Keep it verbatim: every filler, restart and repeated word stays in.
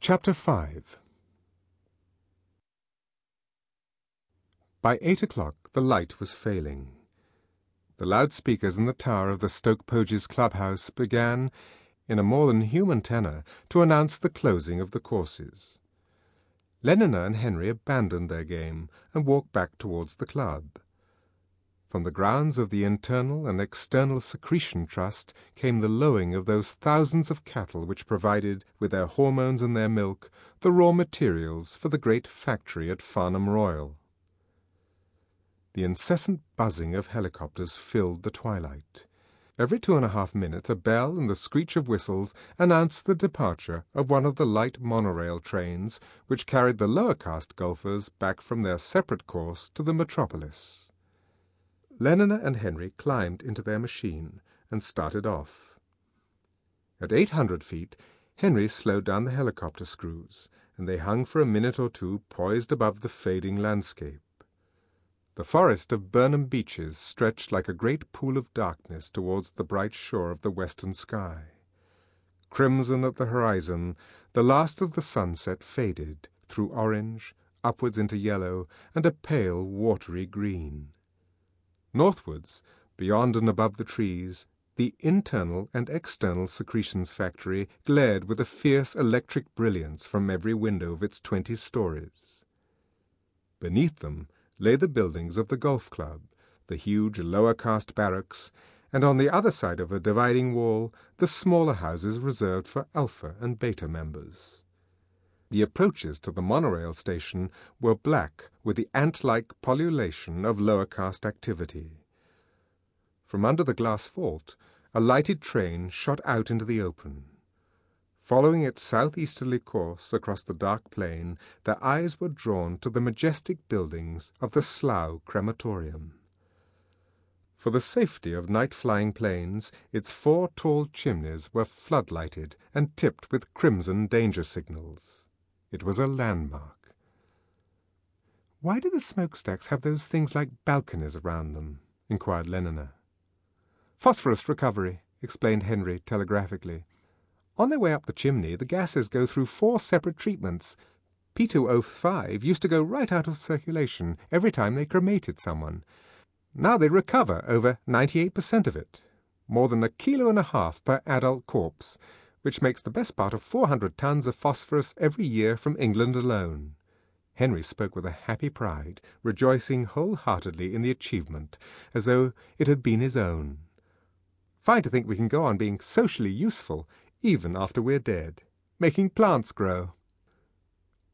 Chapter five. By eight o'clock the light was failing. The loudspeakers in the tower of the Stoke Poges clubhouse began, in a more than human tenor, to announce the closing of the courses. Lenina and Henry abandoned their game and walked back towards the club. From the grounds of the Internal and External Secretion Trust came the lowing of those thousands of cattle which provided, with their hormones and their milk, the raw materials for the great factory at Farnham Royal. The incessant buzzing of helicopters filled the twilight. Every two and a half minutes a bell and the screech of whistles announced the departure of one of the light monorail trains which carried the lower caste golfers back from their separate course to the metropolis. Lenina and Henry climbed into their machine and started off. At eight hundred feet, Henry slowed down the helicopter screws, and they hung for a minute or two poised above the fading landscape. The forest of Burnham Beeches stretched like a great pool of darkness towards the bright shore of the western sky. Crimson at the horizon, the last of the sunset faded through orange, upwards into yellow, and a pale watery green. Northwards, beyond and above the trees, the internal and external secretions factory glared with a fierce electric brilliance from every window of its twenty stories. Beneath them lay the buildings of the golf club, the huge lower caste barracks, and on the other side of a dividing wall the smaller houses reserved for alpha and beta members. The approaches to the monorail station were black with the ant-like pullulation of lower caste activity. From under the glass vault, a lighted train shot out into the open. Following its southeasterly course across the dark plain, their eyes were drawn to the majestic buildings of the Slough Crematorium. For the safety of night-flying planes, its four tall chimneys were floodlighted and tipped with crimson danger signals. It was a landmark. "Why do the smokestacks have those things like balconies around them?" inquired Lenina. "Phosphorus recovery," explained Henry telegraphically. "On their way up the chimney, the gases go through four separate treatments. P two O five used to go right out of circulation every time they cremated someone. Now they recover over ninety-eight percent of it, more than a kilo and a half per adult corpse, which makes the best part of four hundred tons of phosphorus every year from England alone." Henry spoke with a happy pride, rejoicing wholeheartedly in the achievement, as though it had been his own. "Fine to think we can go on being socially useful even after we're dead, making plants grow."